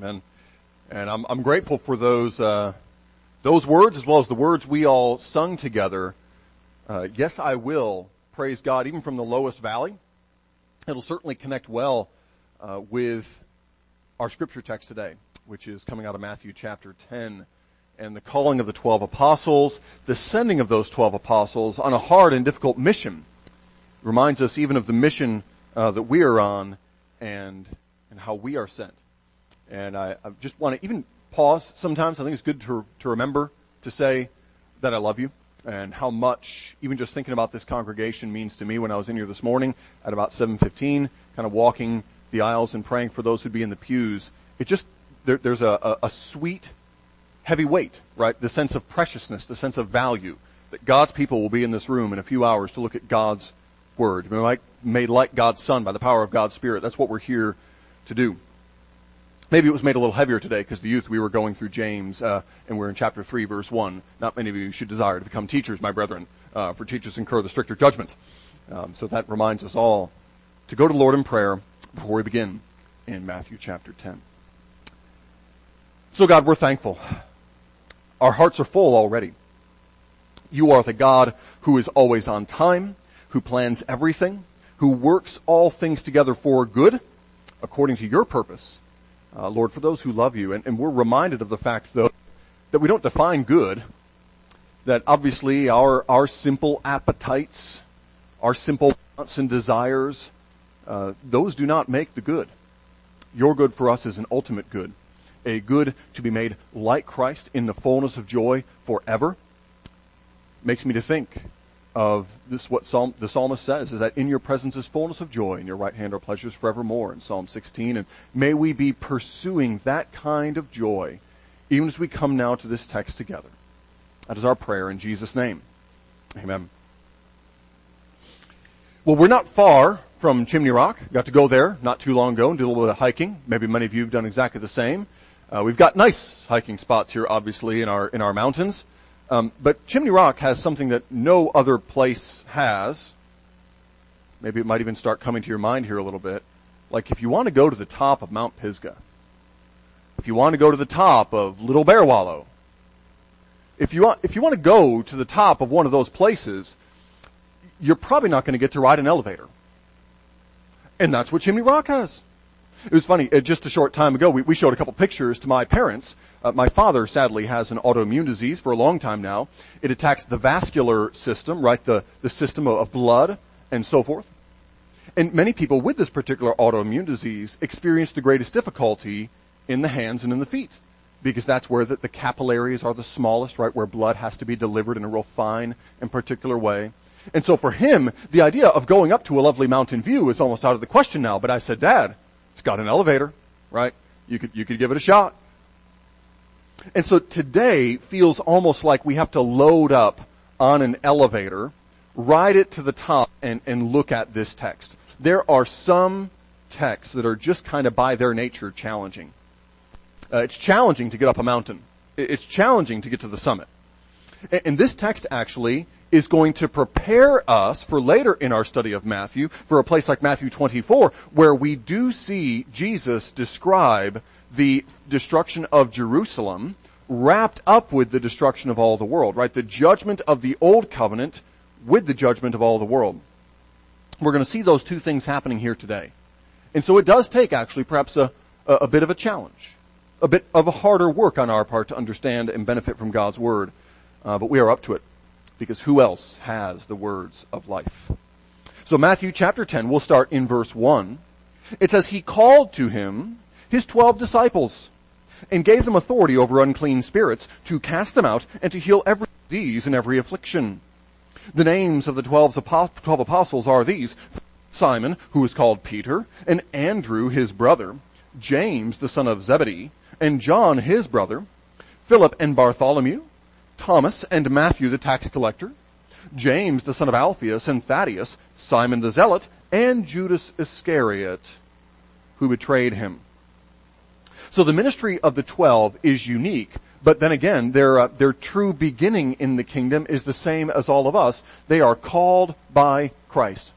Amen. And I'm grateful for those words as well as the words we all sung together. Yes, I will praise God even from the lowest valley. It'll certainly connect well with our scripture text today, which is coming out of Matthew chapter 10, and the calling of the 12 apostles, the sending of those 12 apostles on a hard and difficult mission. It reminds us even of the mission that we are on and how we are sent. And I just want to even pause sometimes. I think it's good to remember to say that I love you and how much even just thinking about this congregation means to me. When I was in here this morning at about 7:15, kind of walking the aisles and praying for those who'd be in the pews, it just, there's a sweet, heavy weight, right? The sense of preciousness, the sense of value that God's people will be in this room in a few hours to look at God's Word. Made like God's Son by the power of God's Spirit. That's what we're here to do. Maybe it was made a little heavier today because the youth, we were going through James, and we're in chapter 3, verse 1. Not many of you should desire to become teachers, my brethren, for teachers incur the stricter judgment. So that reminds us all to go to the Lord in prayer before we begin in Matthew chapter 10. So God, we're thankful. Our hearts are full already. You are the God who is always on time, who plans everything, who works all things together for good, according to your purpose. Lord, for those who love you, and we're reminded of the fact, though, that we don't define good, that obviously our simple appetites, our simple wants and desires, those do not make the good. Your good for us is an ultimate good, a good to be made like Christ in the fullness of joy forever. Makes me to think of this, what the psalmist says, is that in your presence is fullness of joy, in your right hand are pleasures forevermore, in Psalm 16. And may we be pursuing that kind of joy, even as we come now to this text together. That is our prayer in Jesus' name. Amen. Well, we're not far from Chimney Rock. Got to go there not too long ago and do a little bit of hiking. Maybe many of you have done exactly the same. We've got nice hiking spots here, obviously, in our mountains. But Chimney Rock has something that no other place has. Maybe it might even start coming to your mind here a little bit. Like if you want to go to the top of Mount Pisgah, if you want to go to the top of Little Bear Wallow, if you want to go to the top of one of those places, you're probably not going to get to ride an elevator. And that's what Chimney Rock has. It was funny, just a short time ago, we showed a couple pictures to my parents. My father, sadly, has an autoimmune disease for a long time now. It attacks the vascular system, right, the system of blood and so forth. And many people with this particular autoimmune disease experience the greatest difficulty in the hands and in the feet, because that's where the capillaries are the smallest, right, where blood has to be delivered in a real fine and particular way. And so for him, the idea of going up to a lovely mountain view is almost out of the question now. But I said, Dad, it's got an elevator, right? You could give it a shot. And so today feels almost like we have to load up on an elevator, ride it to the top, and look at this text. There are some texts that are just kind of by their nature challenging. It's challenging to get up a mountain. It's challenging to get to the summit. And this text actually is going to prepare us for later in our study of Matthew, for a place like Matthew 24, where we do see Jesus describe the destruction of Jerusalem wrapped up with the destruction of all the world, right? The judgment of the old covenant with the judgment of all the world. We're going to see those two things happening here today. And so it does take actually perhaps a bit of a challenge, a bit of a harder work on our part to understand and benefit from God's Word. But we are up to it, because who else has the words of life? So Matthew chapter 10, we'll start in verse 1. It says, He called to him his 12 disciples and gave them authority over unclean spirits to cast them out and to heal every disease and every affliction. The names of the 12 apostles are these: Simon, who is called Peter, and Andrew his brother, James the son of Zebedee, and John his brother, Philip and Bartholomew, Thomas and Matthew the tax collector, James the son of Alphaeus and Thaddeus, Simon the zealot, and Judas Iscariot, who betrayed him. So the ministry of the 12 is unique, but then again, their true beginning in the kingdom is the same as all of us. They are called by Christ.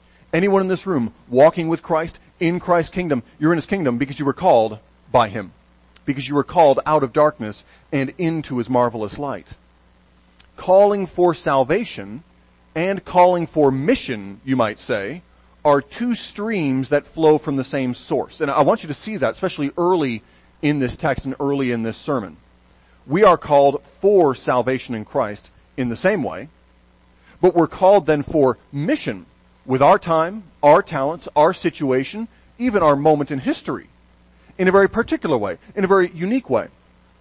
Anyone in this room walking with Christ, in Christ's kingdom, you're in His kingdom because you were called by Him. because you were called out of darkness and into his marvelous light. Calling for salvation and calling for mission, you might say, are two streams that flow from the same source. And I want you to see that, especially early in this text and early in this sermon. We are called for salvation in Christ in the same way, but we're called then for mission with our time, our talents, our situation, even our moment in history, in a very particular way, in a very unique way.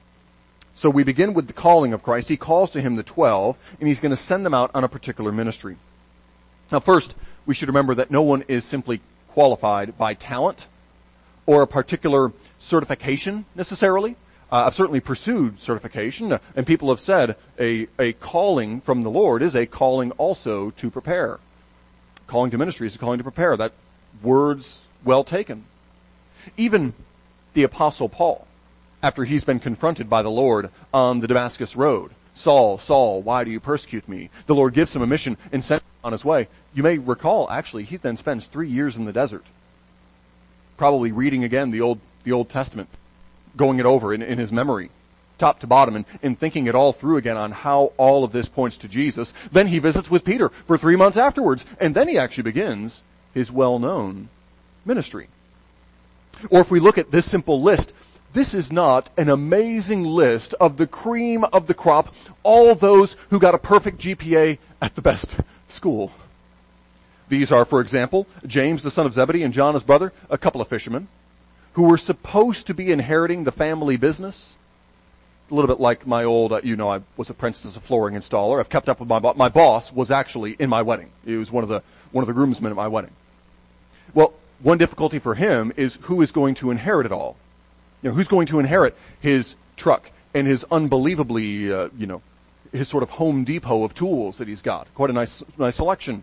So we begin with the calling of Christ. He calls to him the 12, and he's going to send them out on a particular ministry. Now first, we should remember that no one is simply qualified by talent or a particular certification necessarily. I've certainly pursued certification, and people have said a calling from the Lord is a calling also to prepare. Calling to ministry is a calling to prepare. That word's well taken. Even the Apostle Paul, after he's been confronted by the Lord on the Damascus road, Saul, Saul, why do you persecute me? The Lord gives him a mission and sends him on his way. You may recall, actually, he then spends 3 years in the desert, probably reading again the Old Testament, going it over in his memory, top to bottom, and thinking it all through again on how all of this points to Jesus. Then he visits with Peter for 3 months afterwards, and then he actually begins his well-known ministry. Or if we look at this simple list, this is not an amazing list of the cream of the crop, all those who got a perfect GPA at the best school. These are, for example, James, the son of Zebedee, and John, his brother, a couple of fishermen, who were supposed to be inheriting the family business. A little bit like my old, I was apprenticed as a flooring installer. I've kept up with my boss was actually in my wedding. He was one of the groomsmen at my wedding. Well, one difficulty for him is who is going to inherit it all. Who's going to inherit his truck and his unbelievably, his sort of Home Depot of tools that he's got. Quite a nice selection.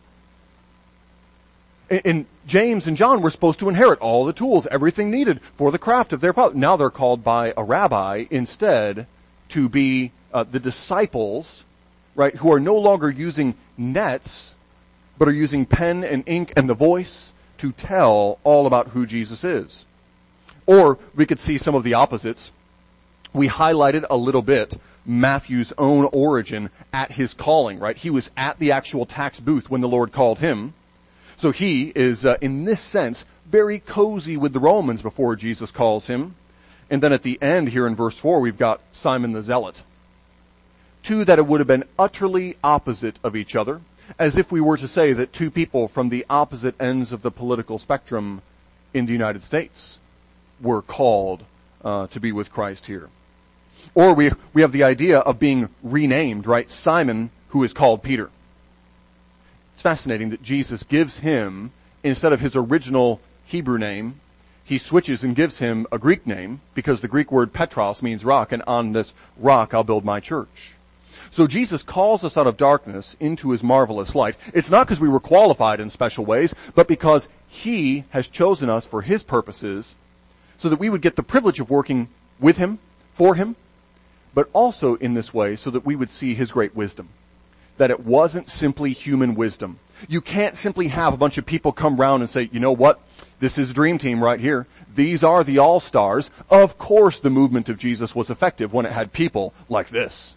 And James and John were supposed to inherit all the tools, everything needed for the craft of their father. Now they're called by a rabbi instead to be the disciples, right, who are no longer using nets, but are using pen and ink and the voice to tell all about who Jesus is. Or we could see some of the opposites. We highlighted a little bit Matthew's own origin at his calling, right? He was at the actual tax booth when the Lord called him. So he is, in this sense, very cozy with the Romans before Jesus calls him. And then at the end here in verse 4, we've got Simon the Zealot. Two that would have been utterly opposite of each other, as if we were to say that two people from the opposite ends of the political spectrum in the United States were called to be with Christ here. Or we have the idea of being renamed, right? Simon, who is called Peter. It's fascinating that Jesus gives him, instead of his original Hebrew name, he switches and gives him a Greek name, because the Greek word Petros means rock, and on this rock I'll build my church. So Jesus calls us out of darkness into his marvelous light. It's not because we were qualified in special ways, but because he has chosen us for his purposes, so that we would get the privilege of working with him, for him, but also in this way so that we would see his great wisdom. That it wasn't simply human wisdom. You can't simply have a bunch of people come round and say, you know what? This is Dream Team right here. These are the all-stars. Of course the movement of Jesus was effective when it had people like this.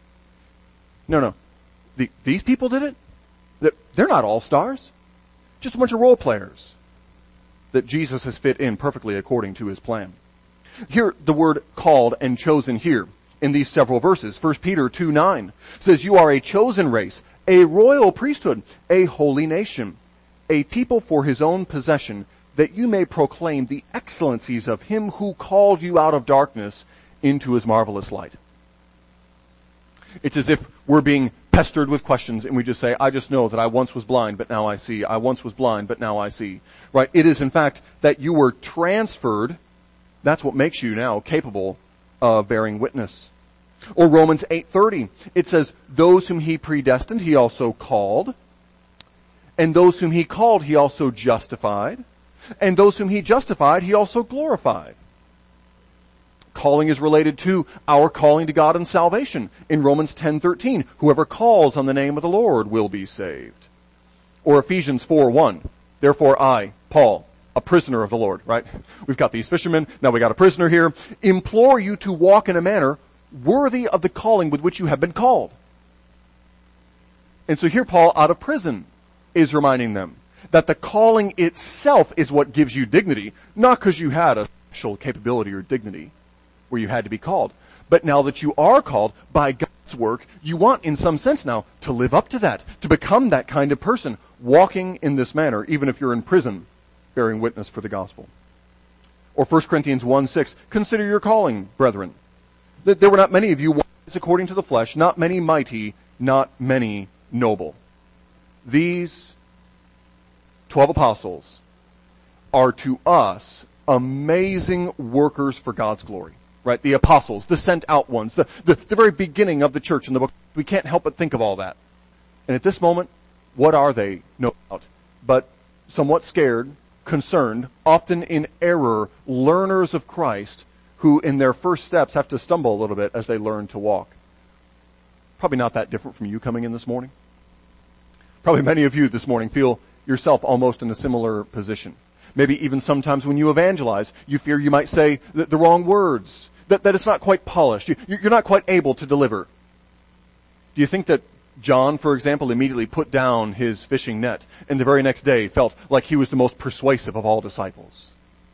No. These people did it? They're not all-stars. Just a bunch of role players that Jesus has fit in perfectly according to his plan. Here, the word called and chosen here in these several verses. 1 Peter 2:9 says, you are a chosen race, a royal priesthood, a holy nation, a people for his own possession, that you may proclaim the excellencies of him who called you out of darkness into his marvelous light. It's as if we're being pestered with questions and we just say, I just know that I once was blind, but now I see. I once was blind, but now I see. Right? It is in fact that you were transferred. That's what makes you now capable of bearing witness. Or Romans 8:30. It says, those whom he predestined, he also called. And those whom he called, he also justified. And those whom he justified, he also glorified. Calling is related to our calling to God in salvation. In Romans 10:13, whoever calls on the name of the Lord will be saved. Or Ephesians 4:1, therefore I, Paul, a prisoner of the Lord, right? We've got these fishermen, now we got a prisoner here. Implore you to walk in a manner worthy of the calling with which you have been called. And so here Paul, out of prison, is reminding them that the calling itself is what gives you dignity, not because you had a special capability or dignity where you had to be called. But now that you are called by God's work, you want in some sense now to live up to that, to become that kind of person, walking in this manner, even if you're in prison, bearing witness for the gospel. Or 1 Corinthians 1:6, consider your calling, brethren, that there were not many of you wise according to the flesh, not many mighty, not many noble. These 12 apostles are to us amazing workers for God's glory, right? The apostles, the sent out ones, the very beginning of the church in the book. We can't help but think of all that. And at this moment, what are they? No doubt. But somewhat scared, concerned, often in error, learners of Christ who in their first steps have to stumble a little bit as they learn to walk. Probably not that different from you coming in this morning. Probably many of you this morning feel yourself almost in a similar position. Maybe even sometimes when you evangelize, you fear you might say the wrong words, that it's not quite polished. You're not quite able to deliver. Do you think that John, for example, immediately put down his fishing net and the very next day felt like he was the most persuasive of all disciples?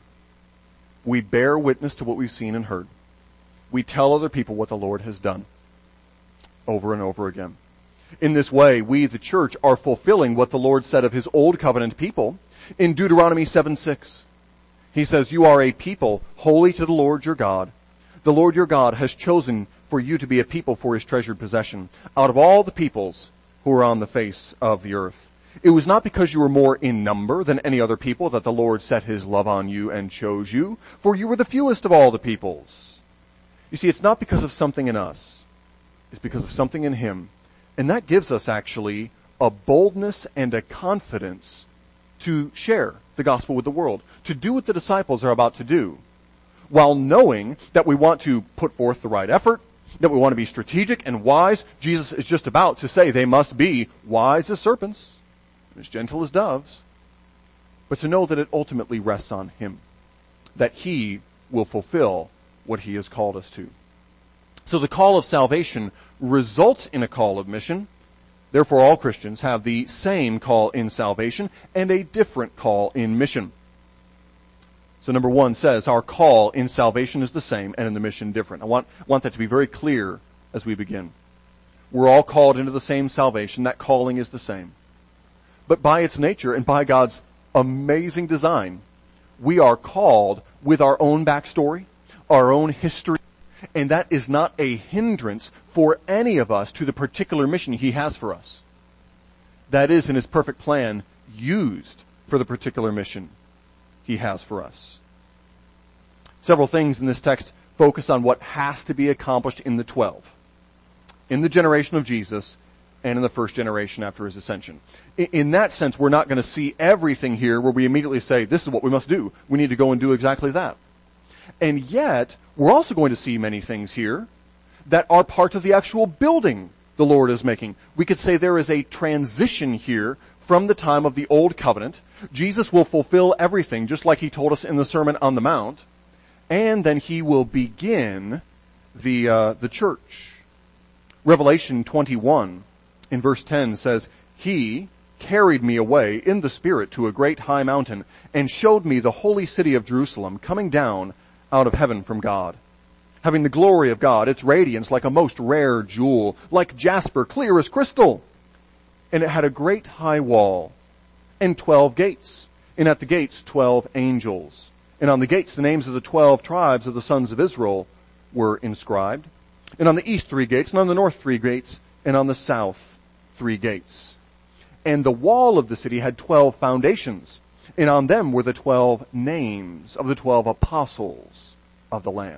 We bear witness to what we've seen and heard. We tell other people what the Lord has done over and over again. In this way, we, the church, are fulfilling what the Lord said of his old covenant people in Deuteronomy 7:6. He says, you are a people holy to the Lord your God. The Lord your God has chosen for you to be a people for his treasured possession out of all the peoples who are on the face of the earth. It was not because you were more in number than any other people that the Lord set his love on you and chose you, for you were the fewest of all the peoples. You see, it's not because of something in us. It's because of something in him. And that gives us actually a boldness and a confidence to share the gospel with the world, to do what the disciples are about to do, while knowing that we want to put forth the right effort, that we want to be strategic and wise. Jesus is just about to say they must be wise as serpents, as gentle as doves, but to know that it ultimately rests on him, that he will fulfill what he has called us to. So the call of salvation results in a call of mission. Therefore, all Christians have the same call in salvation and a different call in mission. So number 1 says our call in salvation is the same and in the mission different. I want that to be very clear as we begin. We're all called into the same salvation. That calling is the same. But by its nature and by God's amazing design, we are called with our own backstory, our own history, and that is not a hindrance for any of us to the particular mission he has for us. That is, in his perfect plan, used for the particular mission he has for us. Several things in this text focus on what has to be accomplished in the 12, in the generation of Jesus, and in the first generation after his ascension. In that sense, we're not going to see everything here where we immediately say, this is what we must do. We need to go and do exactly that. And yet, we're also going to see many things here that are part of the actual building the Lord is making. We could say there is a transition here from the time of the Old Covenant. Jesus will fulfill everything, just like he told us in the Sermon on the Mount, and then he will begin the church. Revelation 21 in verse 10 says, he carried me away in the Spirit to a great high mountain and showed me the holy city of Jerusalem coming down out of heaven from God, having the glory of God, its radiance like a most rare jewel, like jasper, clear as crystal. And it had a great high wall and 12 gates, and at the gates 12 angels. And on the gates the names of the 12 tribes of the sons of Israel were inscribed. And on the east 3 gates, and on the north 3 gates, and on the south 3 gates. And the wall of the city had 12 foundations, and on them were the 12 names of the 12 apostles of the Lamb.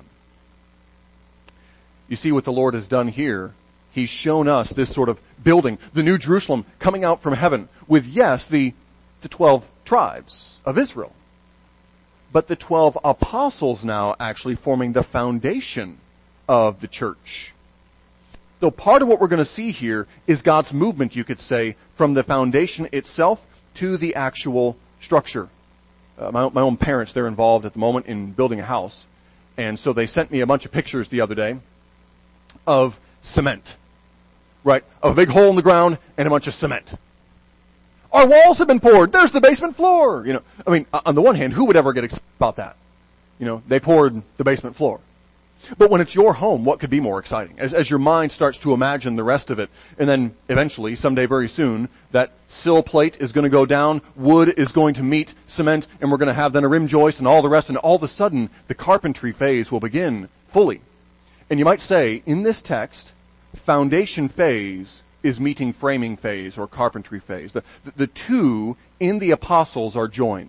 You see what the Lord has done here. He's shown us this sort of building, the New Jerusalem coming out from heaven with, yes, the 12 tribes of Israel, but the 12 apostles now actually forming the foundation of the church. So part of what we're going to see here is God's movement, you could say, from the foundation itself to the actual structure. my own parents, they're involved at the moment in building a house. And so they sent me a bunch of pictures the other day of cement, right? Of a big hole in the ground and a bunch of cement. Our walls have been poured. There's the basement floor. I mean, on the one hand, who would ever get excited about that? They poured the basement floor. But when it's your home, what could be more exciting? As your mind starts to imagine the rest of it, and then eventually, someday very soon, that sill plate is going to go down, wood is going to meet cement, and we're going to have then a rim joist and all the rest, and all of a sudden, the carpentry phase will begin fully. And you might say, in this text, foundation phase is meeting framing phase or carpentry phase. The two in the apostles are joined.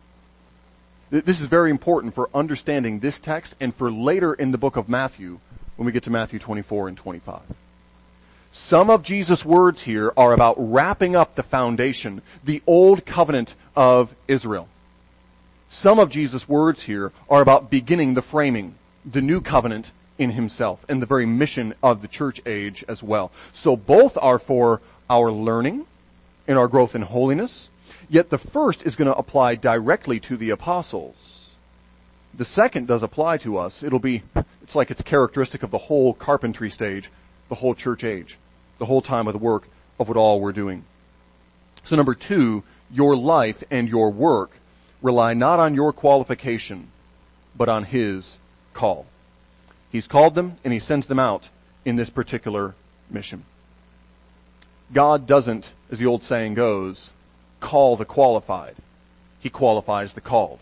This is very important for understanding this text and for later in the book of Matthew when we get to Matthew 24 and 25. Some of Jesus' words here are about wrapping up the foundation, the old covenant of Israel. Some of Jesus' words here are about beginning the framing, the new covenant in himself and the very mission of the church age as well. So both are for our learning and our growth in holiness. Yet the first is going to apply directly to the apostles. The second does apply to us. It's like it's characteristic of the whole carpentry stage, the whole church age, the whole time of the work of what all we're doing. So number 2, your life and your work rely not on your qualification, but on his call. He's called them and he sends them out in this particular mission. God doesn't, as the old saying goes, call the qualified. He qualifies the called.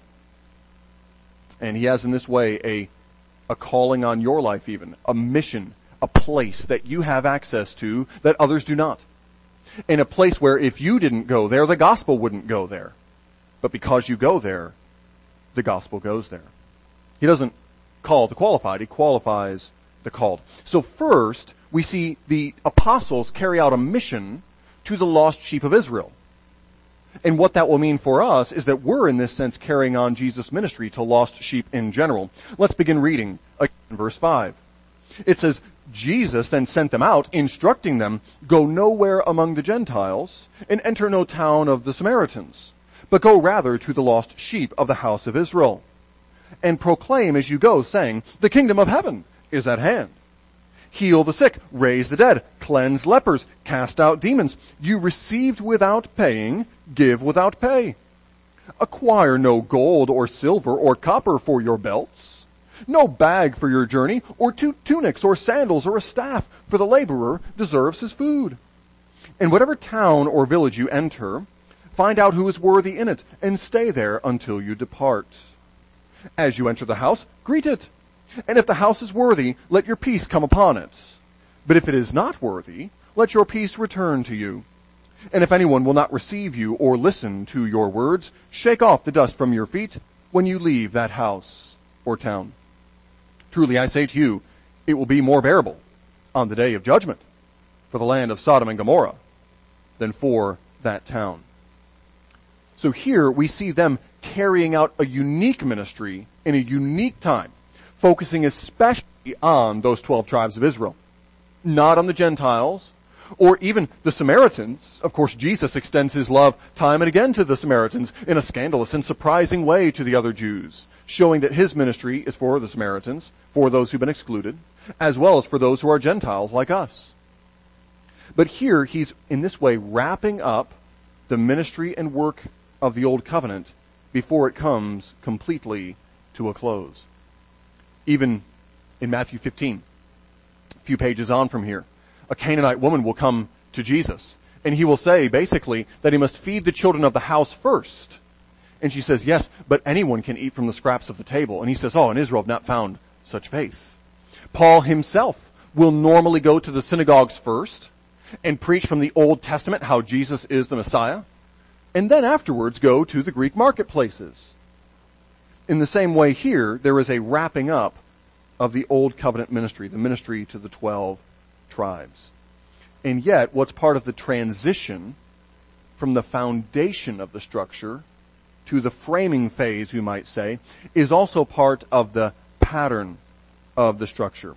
And he has in this way a calling on your life even, a mission, a place that you have access to that others do not. In a place where if you didn't go there, the gospel wouldn't go there. But because you go there, the gospel goes there. He doesn't call the qualified, he qualifies the called. So first, we see the apostles carry out a mission to the lost sheep of Israel. And what that will mean for us is that we're in this sense carrying on Jesus' ministry to lost sheep in general. Let's begin reading again, verse 5. It says, Jesus then sent them out, instructing them, go nowhere among the Gentiles and enter no town of the Samaritans, but go rather to the lost sheep of the house of Israel. And proclaim as you go, saying, the kingdom of heaven is at hand. Heal the sick, raise the dead, cleanse lepers, cast out demons. You received without paying, give without pay. Acquire no gold or silver or copper for your belts, no bag for your journey, or 2 tunics or sandals or a staff, for the laborer deserves his food. In whatever town or village you enter, find out who is worthy in it, and stay there until you depart. As you enter the house, greet it. And if the house is worthy, let your peace come upon it. But if it is not worthy, let your peace return to you. And if anyone will not receive you or listen to your words, shake off the dust from your feet when you leave that house or town. Truly I say to you, it will be more bearable on the day of judgment for the land of Sodom and Gomorrah than for that town. So here we see them carrying out a unique ministry in a unique time, focusing especially on those 12 tribes of Israel, not on the Gentiles or even the Samaritans. Of course, Jesus extends his love time and again to the Samaritans in a scandalous and surprising way to the other Jews, showing that his ministry is for the Samaritans, for those who've been excluded, as well as for those who are Gentiles like us. But here he's in this way wrapping up the ministry and work of the Old Covenant before it comes completely to a close. Even in Matthew 15, a few pages on from here, a Canaanite woman will come to Jesus, and he will say basically that he must feed the children of the house first. And she says, yes, but anyone can eat from the scraps of the table. And he says, in Israel I've not found such faith. Paul himself will normally go to the synagogues first and preach from the Old Testament how Jesus is the Messiah, and then afterwards go to the Greek marketplaces. In the same way here, there is a wrapping up of the Old Covenant ministry, the ministry to the 12 tribes. And yet, what's part of the transition from the foundation of the structure to the framing phase, you might say, is also part of the pattern of the structure.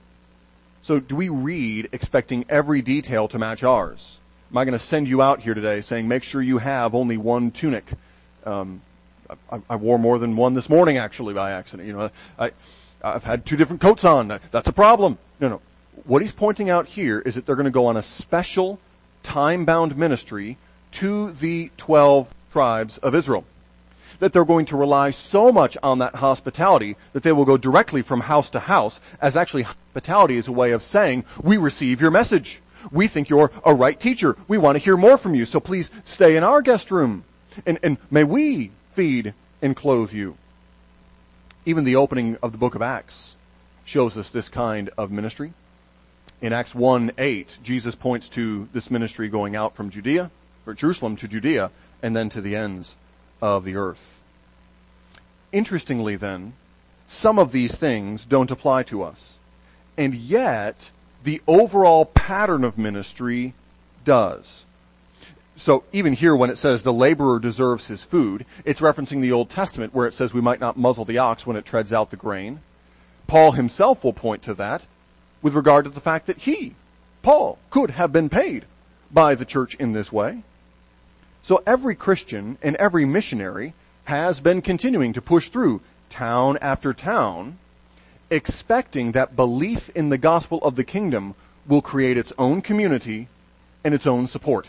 So do we read expecting every detail to match ours? Am I going to send you out here today saying, make sure you have only one tunic, I wore more than one this morning actually by accident. I've had 2 different coats on. That's a problem. No. What he's pointing out here is that they're going to go on a special time-bound ministry to the 12 tribes of Israel. That they're going to rely so much on that hospitality that they will go directly from house to house, as actually hospitality is a way of saying, we receive your message. We think you're a right teacher. We want to hear more from you, so please stay in our guest room. And may we feed and clothe you. Even the opening of the book of Acts shows us this kind of ministry. In Acts 1:8, Jesus points to this ministry going out from Jerusalem to Judea, and then to the ends of the earth. Interestingly then, some of these things don't apply to us. And yet, the overall pattern of ministry does. So even here when it says the laborer deserves his food, it's referencing the Old Testament where it says we might not muzzle the ox when it treads out the grain. Paul himself will point to that with regard to the fact that Paul, could have been paid by the church in this way. So every Christian and every missionary has been continuing to push through town after town, expecting that belief in the gospel of the kingdom will create its own community and its own support.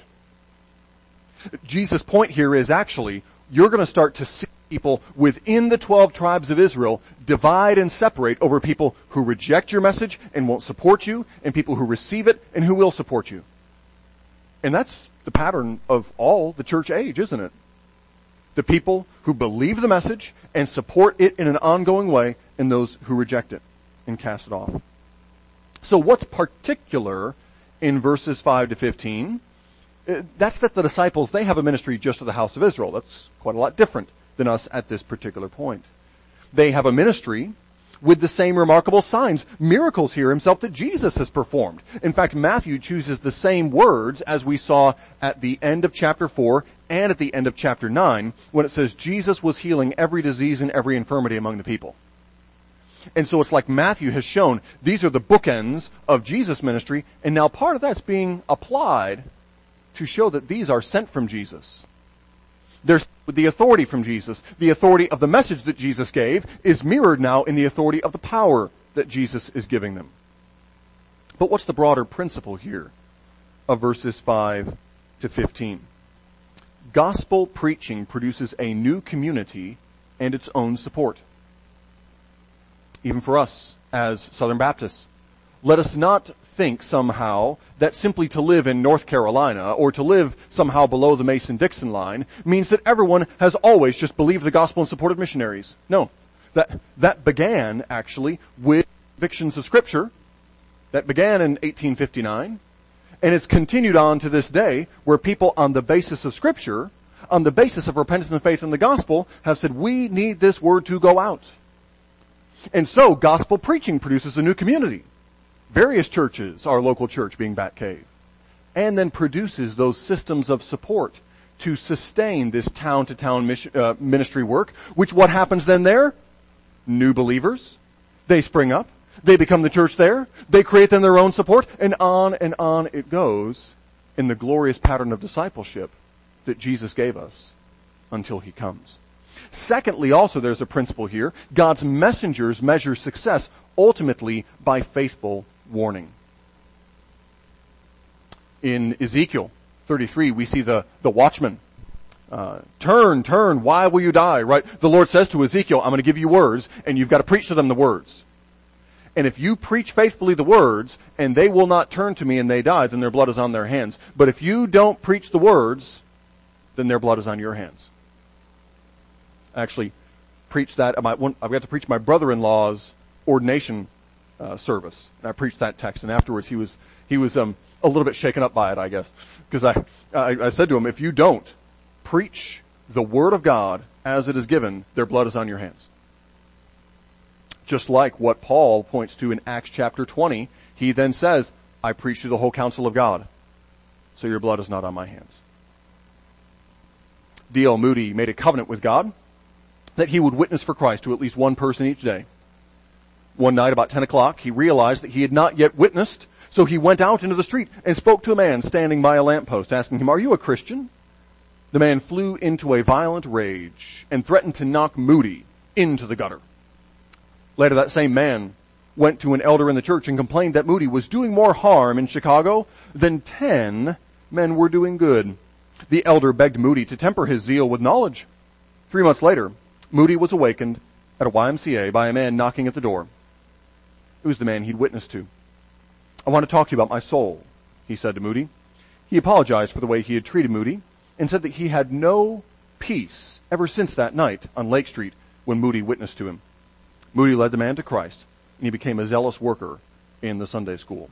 Jesus' point here is actually, you're going to start to see people within the 12 tribes of Israel divide and separate over people who reject your message and won't support you, and people who receive it and who will support you. And that's the pattern of all the church age, isn't it? The people who believe the message and support it in an ongoing way, and those who reject it and cast it off. So what's particular in verses 5 to 15? That's that the disciples, they have a ministry just to the house of Israel. That's quite a lot different than us at this particular point. They have a ministry with the same remarkable signs, miracles here himself that Jesus has performed. In fact, Matthew chooses the same words as we saw at the end of chapter 4 and at the end of chapter 9 when it says Jesus was healing every disease and every infirmity among the people. And so it's like Matthew has shown these are the bookends of Jesus' ministry, and now part of that's being applied to show that these are sent from Jesus. There's the authority from Jesus. The authority of the message that Jesus gave is mirrored now in the authority of the power that Jesus is giving them. But what's the broader principle here of verses 5 to 15? Gospel preaching produces a new community and its own support. Even for us as Southern Baptists, let us not think somehow that simply to live in North Carolina or to live somehow below the Mason-Dixon line means that everyone has always just believed the gospel and supported missionaries. No. That began actually with convictions of Scripture. That began in 1859. And it's continued on to this day where people on the basis of Scripture, on the basis of repentance and faith in the gospel, have said, we need this word to go out. And so gospel preaching produces a new community. Various churches, our local church being Bat Cave, and then produces those systems of support to sustain this town-to-town ministry work, which what happens then there? New believers. They spring up. They become the church there. They create then their own support, and on it goes in the glorious pattern of discipleship that Jesus gave us until he comes. Secondly, also there's a principle here. God's messengers measure success ultimately by faithful warning. In Ezekiel 33, we see the watchman. Turn, why will you die? Right? The Lord says to Ezekiel, I'm going to give you words, and you've got to preach to them the words. And if you preach faithfully the words, and they will not turn to me and they die, then their blood is on their hands. But if you don't preach the words, then their blood is on your hands. I actually preached that. I've got to preach my brother-in-law's ordination service. And I preached that text, and afterwards he was a little bit shaken up by it, I guess, because I said to him, if you don't preach the word of God as it is given, their blood is on your hands. Just like what Paul points to in Acts chapter 20, he then says, I preach to the whole counsel of God, so your blood is not on my hands. D.L. Moody made a covenant with God that he would witness for Christ to at least one person each day. One night about 10 o'clock, he realized that he had not yet witnessed, so he went out into the street and spoke to a man standing by a lamppost, asking him, are you a Christian? the man flew into a violent rage and threatened to knock Moody into the gutter. Later, that same man went to an elder in the church and complained that Moody was doing more harm in Chicago than 10 men were doing good. The elder begged Moody to temper his zeal with knowledge. 3 months later, Moody was awakened at a YMCA by a man knocking at the door. It was the man he'd witnessed to. "I want to talk to you about my soul," he said to Moody. He apologized for the way he had treated Moody and said that he had no peace ever since that night on Lake Street when Moody witnessed to him. Moody led the man to Christ, and he became a zealous worker in the Sunday school.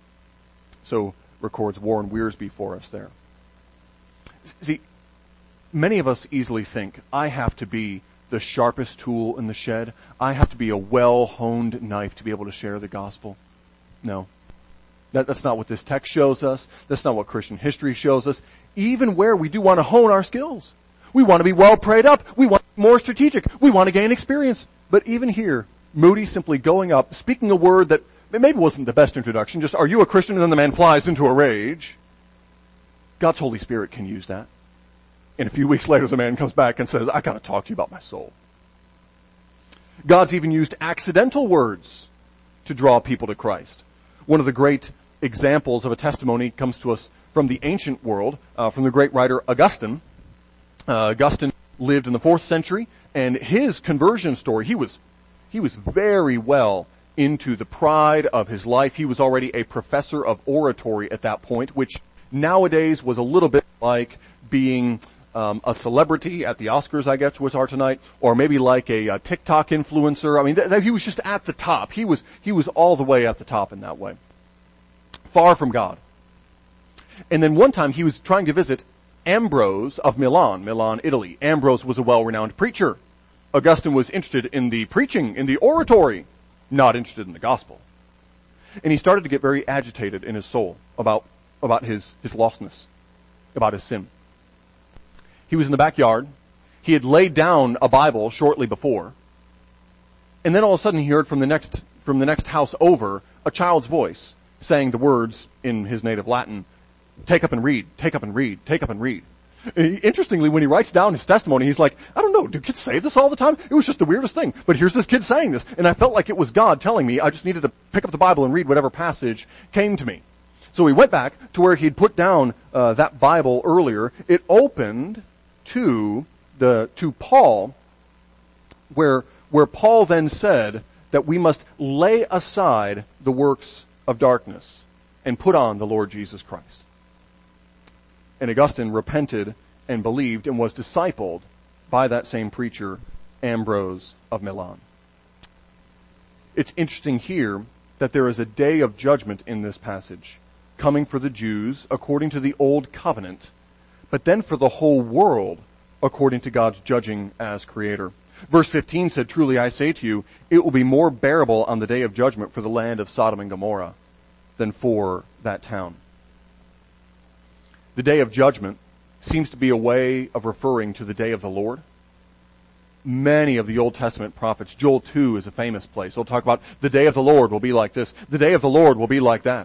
So records Warren Wiersbe for us there. See, many of us easily think, I have to be the sharpest tool in the shed. I have to be a well-honed knife to be able to share the gospel. No. That's not what this text shows us. That's not what Christian history shows us. Even where we do want to hone our skills. We want to be well prayed up. We want to be more strategic. We want to gain experience. But even here, Moody simply going up, speaking a word that maybe wasn't the best introduction, just, "Are you a Christian?" and then the man flies into a rage. God's Holy Spirit can use that. And a few weeks later, the man comes back and says, "I got to talk to you about my soul." God's even used accidental words to draw people to Christ. One of the great examples of a testimony comes to us from the ancient world, from the great writer Augustine. Augustine lived in the 4th century, and his conversion story, he was very well into the pride of his life. He was already a professor of oratory at that point, which nowadays was a little bit like being a celebrity at the Oscars, I guess, which are tonight, or maybe like a TikTok influencer. I mean, he was just at the top. He was all the way at the top in that way. Far from God. And then one time he was trying to visit Ambrose of Milan, Italy. Ambrose was a well-renowned preacher. Augustine was interested in the preaching, in the oratory, not interested in the gospel. And he started to get very agitated in his soul about his lostness, about his sin. He was in the backyard. He had laid down a Bible shortly before. And then all of a sudden he heard from the next house over a child's voice saying the words in his native Latin, "Take up and read, take up and read, take up and read." Interestingly, when he writes down his testimony, he's like, "I don't know, do kids say this all the time? It was just the weirdest thing. But here's this kid saying this, and I felt like it was God telling me I just needed to pick up the Bible and read whatever passage came to me." So he went back to where he'd put down that Bible earlier. It opened to Paul, where Paul then said that we must lay aside the works of darkness and put on the Lord Jesus Christ. And Augustine repented and believed and was discipled by that same preacher, Ambrose of Milan. It's interesting here that there is a day of judgment in this passage, coming for the Jews according to the old covenant, but then for the whole world according to God's judging as creator. Verse 15 said, "Truly I say to you, it will be more bearable on the day of judgment for the land of Sodom and Gomorrah than for that town." The day of judgment seems to be a way of referring to the day of the Lord. Many of the Old Testament prophets, Joel 2 is a famous place. They'll talk about the day of the Lord will be like this. The day of the Lord will be like that.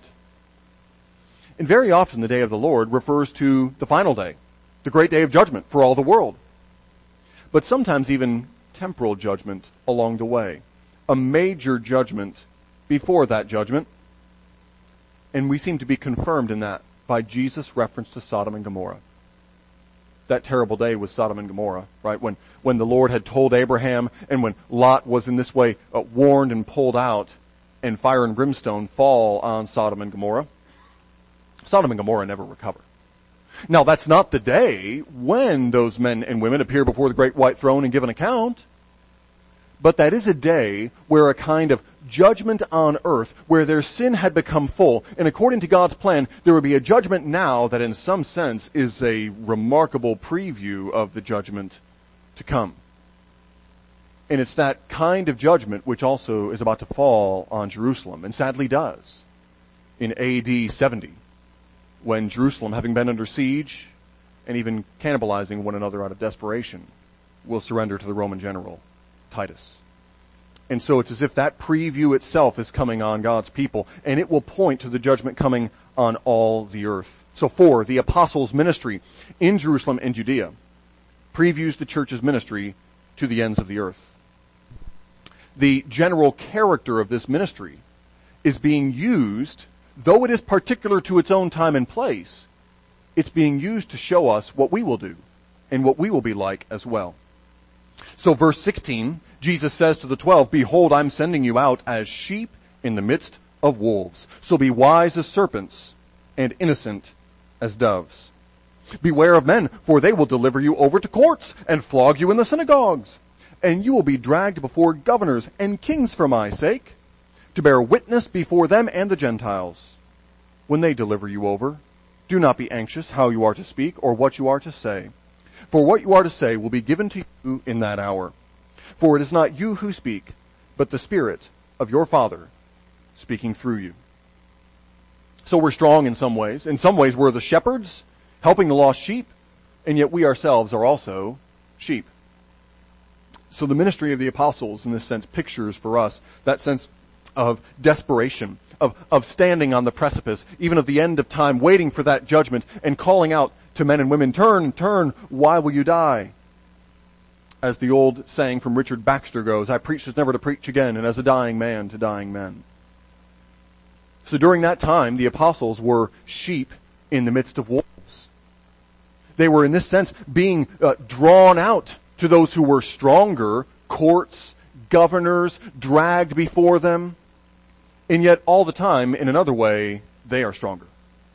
And very often the day of the Lord refers to the final day, the great day of judgment for all the world. But sometimes even temporal judgment along the way. A major judgment before that judgment. And we seem to be confirmed in that by Jesus' reference to Sodom and Gomorrah. That terrible day was Sodom and Gomorrah, right? When the Lord had told Abraham and when Lot was in this way warned and pulled out and fire and brimstone fall on Sodom and Gomorrah. Sodom and Gomorrah never recover. Now that's not the day when those men and women appear before the great white throne and give an account. But that is a day where a kind of judgment on earth, where their sin had become full, and according to God's plan, there would be a judgment now that in some sense is a remarkable preview of the judgment to come. And it's that kind of judgment which also is about to fall on Jerusalem, and sadly does, in AD 70, when Jerusalem, having been under siege, and even cannibalizing one another out of desperation, will surrender to the Roman general, Titus. And so it's as if that preview itself is coming on God's people, and it will point to the judgment coming on all the earth. So 4, the apostles' ministry in Jerusalem and Judea previews the church's ministry to the ends of the earth. The general character of this ministry is being used, though it is particular to its own time and place, it's being used to show us what we will do and what we will be like as well. So verse 16, Jesus says to the 12, "Behold, I'm sending you out as sheep in the midst of wolves. So be wise as serpents and innocent as doves. Beware of men, for they will deliver you over to courts and flog you in the synagogues. And you will be dragged before governors and kings for my sake, to bear witness before them and the Gentiles. When they deliver you over, do not be anxious how you are to speak or what you are to say. For what you are to say will be given to you in that hour. For it is not you who speak, but the Spirit of your Father speaking through you." So we're strong in some ways. In some ways we're the shepherds helping the lost sheep, and yet we ourselves are also sheep. So the ministry of the apostles in this sense pictures for us that sense of desperation, of standing on the precipice, even of the end of time, waiting for that judgment and calling out to men and women, "Turn, turn, why will you die?" As the old saying from Richard Baxter goes, "I preach as never to preach again, and as a dying man to dying men." So during that time, the apostles were sheep in the midst of wolves. They were in this sense being drawn out to those who were stronger, courts, governors, dragged before them. And yet all the time, in another way, they are stronger.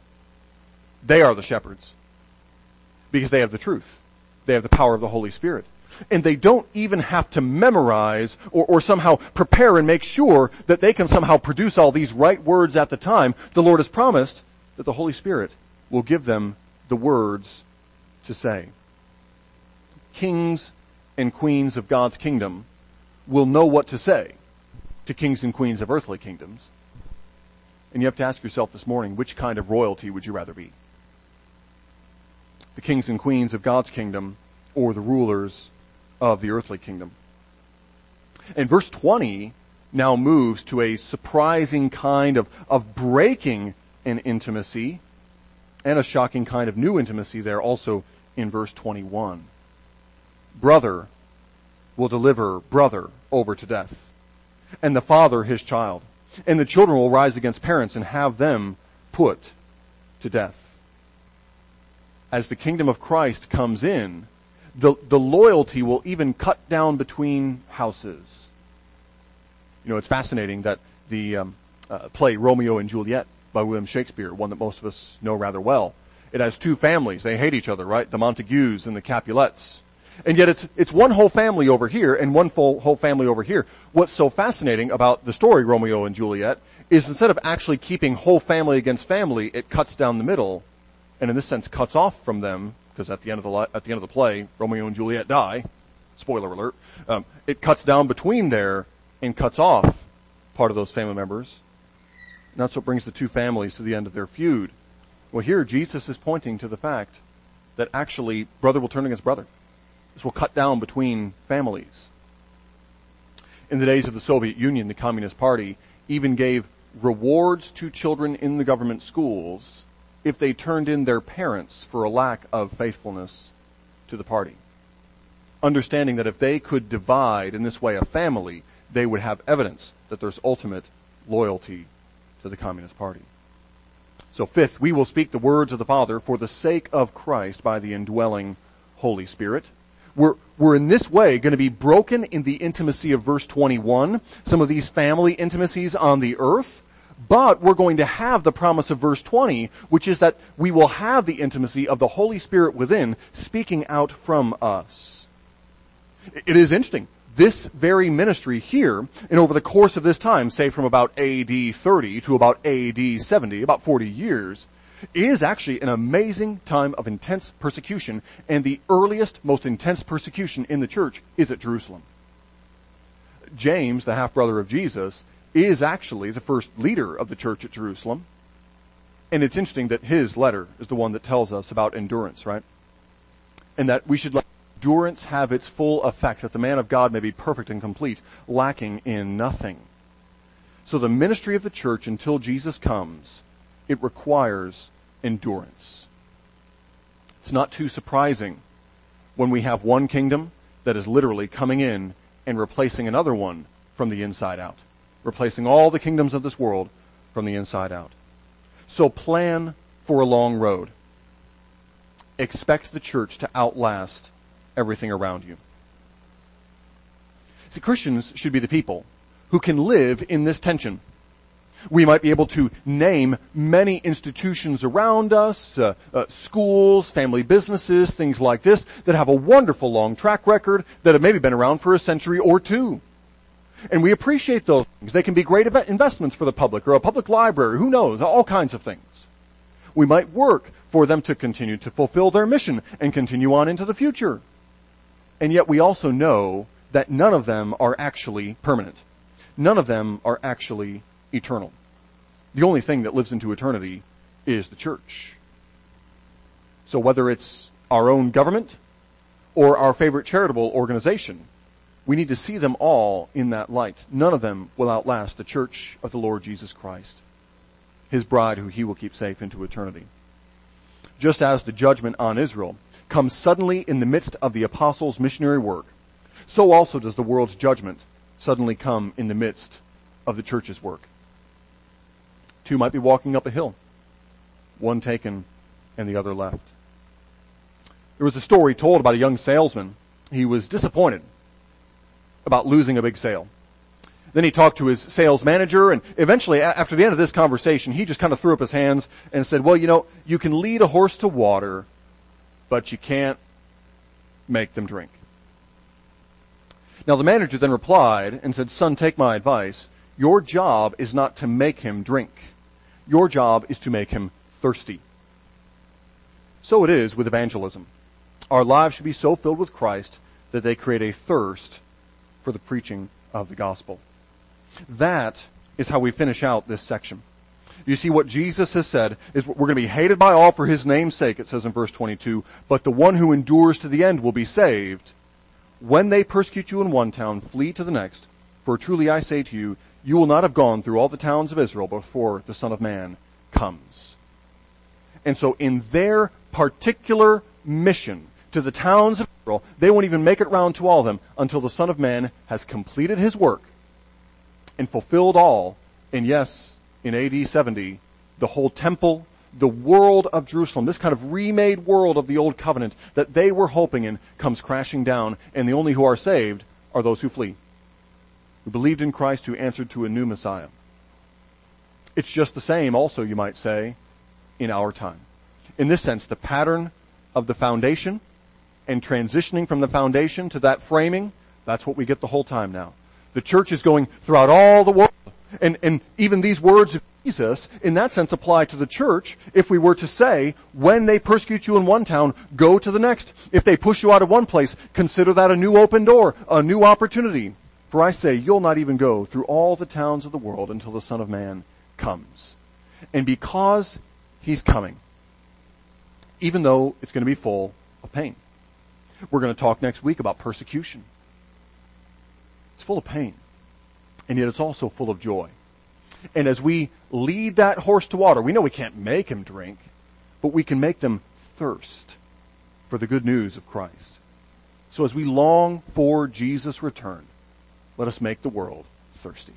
They are the shepherds. Because they have the truth. They have the power of the Holy Spirit. And they don't even have to memorize or somehow prepare and make sure that they can somehow produce all these right words at the time. The Lord has promised that the Holy Spirit will give them the words to say. Kings and queens of God's kingdom will know what to say to kings and queens of earthly kingdoms. And you have to ask yourself this morning, which kind of royalty would you rather be? The kings and queens of God's kingdom or the rulers of the earthly kingdom? And verse 20 now moves to a surprising kind of breaking an intimacy and a shocking kind of new intimacy there also in verse 21. Brother will deliver brother over to death, and the father his child, and the children will rise against parents and have them put to death. As the kingdom of Christ comes in, the loyalty will even cut down between houses. You know, it's fascinating that the play Romeo and Juliet by William Shakespeare, one that most of us know rather well, it has two families. They hate each other, right? The Montagues and the Capulets. And yet it's one whole family over here and one whole family over here. What's so fascinating about the story Romeo and Juliet is instead of actually keeping whole family against family, it cuts down the middle and in this sense cuts off from them, because at the end of the play, Romeo and Juliet die. Spoiler alert. It cuts down between there and cuts off part of those family members. And that's what brings the two families to the end of their feud. Well, here Jesus is pointing to the fact that actually brother will turn against brother. This will cut down between families. In the days of the Soviet Union, the Communist Party even gave rewards to children in the government schools if they turned in their parents for a lack of faithfulness to the party. Understanding that if they could divide in this way a family, they would have evidence that there's ultimate loyalty to the Communist Party. So fifth, we will speak the words of the Father for the sake of Christ by the indwelling Holy Spirit. We're in this way going to be broken in the intimacy of verse 21, some of these family intimacies on the earth, but we're going to have the promise of verse 20, which is that we will have the intimacy of the Holy Spirit within speaking out from us. It is interesting. This very ministry here, and over the course of this time, say from about AD 30 to about AD 70, about 40 years, is actually an amazing time of intense persecution, and the earliest, most intense persecution in the church is at Jerusalem. James, the half-brother of Jesus, is actually the first leader of the church at Jerusalem, and it's interesting that his letter is the one that tells us about endurance, right? And that we should let endurance have its full effect, that the man of God may be perfect and complete, lacking in nothing. So the ministry of the church until Jesus comes, it requires endurance. It's not too surprising when we have one kingdom that is literally coming in and replacing another one from the inside out, replacing all the kingdoms of this world from the inside out. So plan for a long road. Expect the church to outlast everything around you. See, Christians should be the people who can live in this tension. We might be able to name many institutions around us, schools, family businesses, things like this, that have a wonderful long track record, that have maybe been around for a century or two. And we appreciate those things. They can be great investments for the public, or a public library, who knows, all kinds of things. We might work for them to continue to fulfill their mission and continue on into the future. And yet we also know that none of them are actually permanent. None of them are actually eternal. The only thing that lives into eternity is the church. So whether it's our own government or our favorite charitable organization, we need to see them all in that light. None of them will outlast the church of the Lord Jesus Christ, his bride who he will keep safe into eternity. Just as the judgment on Israel comes suddenly in the midst of the apostles' missionary work, so also does the world's judgment suddenly come in the midst of the church's work. Two might be walking up a hill, one taken and the other left. There was a story told about a young salesman. He was disappointed about losing a big sale. Then he talked to his sales manager, and eventually, after the end of this conversation, he just kind of threw up his hands and said, well, you can lead a horse to water, but you can't make them drink. Now the manager then replied and said, son, take my advice. Your job is not to make him drink. Your job is to make him thirsty. So it is with evangelism. Our lives should be so filled with Christ that they create a thirst for the preaching of the gospel. That is how we finish out this section. You see, what Jesus has said is we're going to be hated by all for his name's sake, it says in verse 22, but the one who endures to the end will be saved. When they persecute you in one town, flee to the next. For truly I say to you, you will not have gone through all the towns of Israel before the Son of Man comes. And so in their particular mission to the towns of Israel, they won't even make it round to all of them until the Son of Man has completed his work and fulfilled all. And yes, in AD 70, the whole temple, the world of Jerusalem, this kind of remade world of the old covenant that they were hoping in, comes crashing down, and the only who are saved are those who flee, who believed in Christ, who answered to a new Messiah. It's just the same also, you might say, in our time. In this sense, the pattern of the foundation and transitioning from the foundation to that framing, that's what we get the whole time now. The church is going throughout all the world. And even these words of Jesus, in that sense, apply to the church. If we were to say, when they persecute you in one town, go to the next. If they push you out of one place, consider that a new open door, a new opportunity. For I say, you'll not even go through all the towns of the world until the Son of Man comes. And because he's coming, even though it's going to be full of pain. We're going to talk next week about persecution. It's full of pain. And yet it's also full of joy. And as we lead that horse to water, we know we can't make him drink, but we can make them thirst for the good news of Christ. So as we long for Jesus' return, let us make the world thirsty.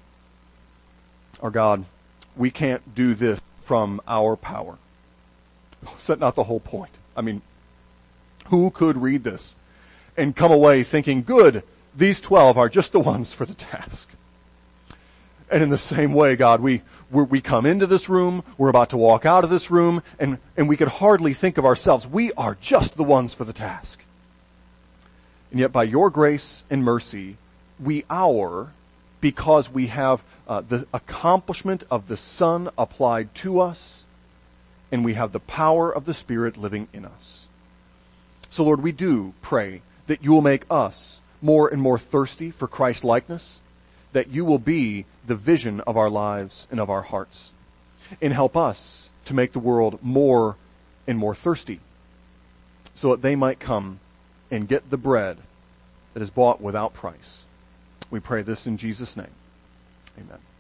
Our God, we can't do this from our power. Is that not the whole point? I mean, who could read this and come away thinking, good, these 12 are just the ones for the task? And in the same way, God, we come into this room, we're about to walk out of this room, and we could hardly think of ourselves. We are just the ones for the task. And yet by your grace and mercy, because we have the accomplishment of the Son applied to us, and we have the power of the Spirit living in us. So Lord, we do pray that you will make us more and more thirsty for Christ likeness, that you will be the vision of our lives and of our hearts, and help us to make the world more and more thirsty, so that they might come and get the bread that is bought without price. We pray this in Jesus' name. Amen.